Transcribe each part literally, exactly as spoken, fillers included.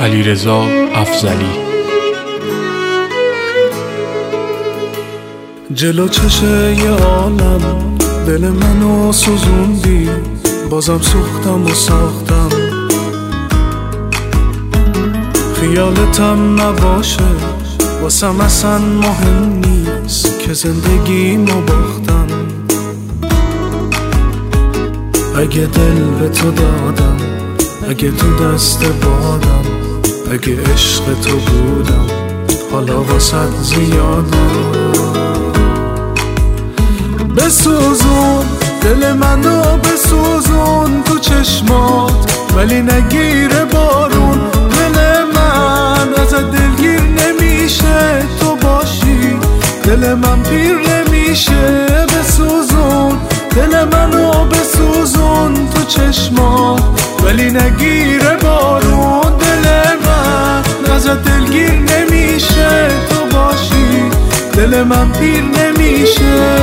علیرضا افضلی. جلو چشه یه عالم دل منو سوزوندی، بازم سوختم و ساختم. خیالتم نباشه واسم اصلا مهم نیست که زندگیمو باختم. اگه دل به تو دادم، اگه تو دست بادم، اگه عشق تو بودم، حالا واسط زیادم. بسوزون دل منو بسوزون تو چشمات، ولی نگیره بارون دل من ازت دلگیر نمیشه. تو باشی دل من پیر نمیشه. بسوزون دل منو بسوزون تو چشمات، ولی نگیره بارون دل من ازت دلگیر نمیشه. تو باشی دل من پیر نمیشه.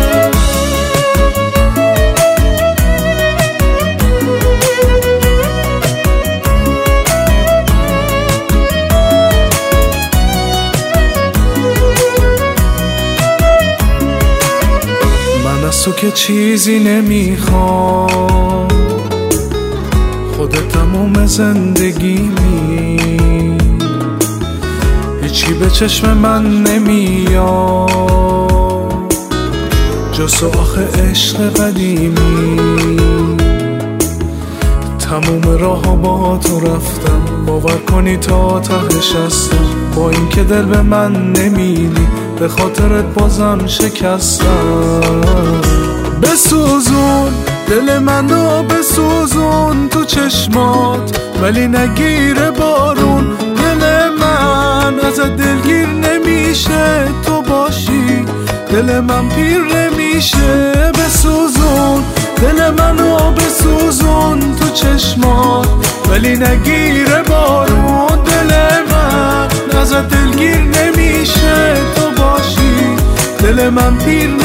من از تو که چیزی نمیخوام، خودت تموم زندگیمی. هیچی به چشم من نمیاد جز تو آخه عشق قدیمی. تموم راه ها با تو رفتم، باور کنی تا تهش هستم. با این که دل به من نمیدی، به خاطرت بازم شکستم. بسوزون دل منو بسوزون تو چشمات، ولی نگیره بارون دل من ازت دلگیر نمیشه. تو باشی دل من پیر نمیشه. بسوزون دل منو بسوزون تو چشمات، ولی نگیره بارون دل من ازت دلگیر نمیشه. تو باشی دل من پیر